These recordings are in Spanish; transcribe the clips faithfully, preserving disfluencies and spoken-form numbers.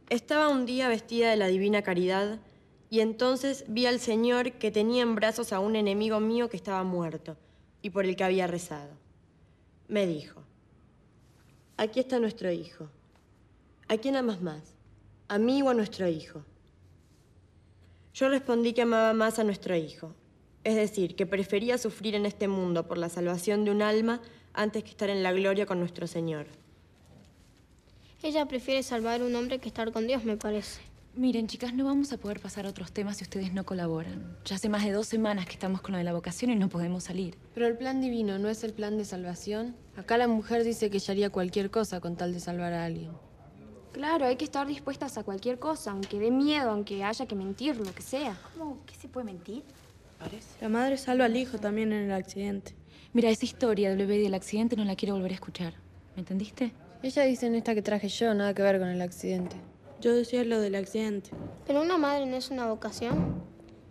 Estaba un día vestida de la Divina Caridad y entonces vi al Señor que tenía en brazos a un enemigo mío que estaba muerto y por el que había rezado. Me dijo, aquí está nuestro hijo. ¿A quién amas más? ¿A mí o a nuestro hijo? Yo respondí que amaba más a nuestro hijo. Es decir, que prefería sufrir en este mundo por la salvación de un alma antes que estar en la gloria con nuestro Señor. Ella prefiere salvar a un hombre que estar con Dios, me parece. Miren, chicas, no vamos a poder pasar a otros temas si ustedes no colaboran. Ya hace más de dos semanas que estamos con lo de la vocación y no podemos salir. Pero el plan divino no es el plan de salvación. Acá la mujer dice que ella haría cualquier cosa con tal de salvar a alguien. Claro, hay que estar dispuestas a cualquier cosa, aunque dé miedo, aunque haya que mentir, lo que sea. ¿Cómo? ¿Qué se puede mentir? Parece. La madre salva al hijo también en el accidente. Mira, esa historia del bebé y del accidente no la quiero volver a escuchar. ¿Me entendiste? Ella dice en esta que traje yo, nada que ver con el accidente. Yo decía lo del accidente. ¿Pero una madre no es una vocación?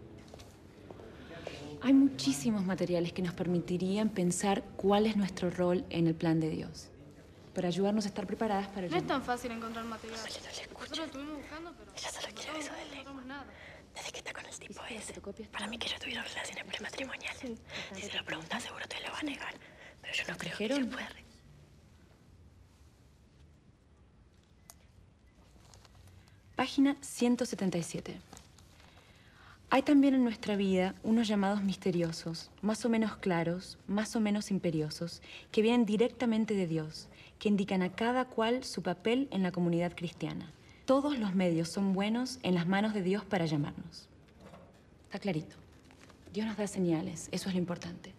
Hay muchísimos materiales que nos permitirían pensar cuál es nuestro rol en el plan de Dios. Para ayudarnos a estar preparadas para el No es llamado. tan fácil encontrar material. Oye, no le escuches. Nosotros lo estuvimos buscando, pero... Ella solo quiere beso de lengua. No nada. Desde que está con el tipo ese. Para mí que ya tuvieron relaciones prematrimoniales. Si se lo preguntas, seguro te lo va a negar. Pero yo no creo que se pueda. Página ciento setenta y siete. Hay también en nuestra vida unos llamados misteriosos, más o menos claros, más o menos imperiosos, que vienen directamente de Dios, que indican a cada cual su papel en la comunidad cristiana. Todos los medios son buenos en las manos de Dios para llamarnos. Está clarito. Dios nos da señales, eso es lo importante.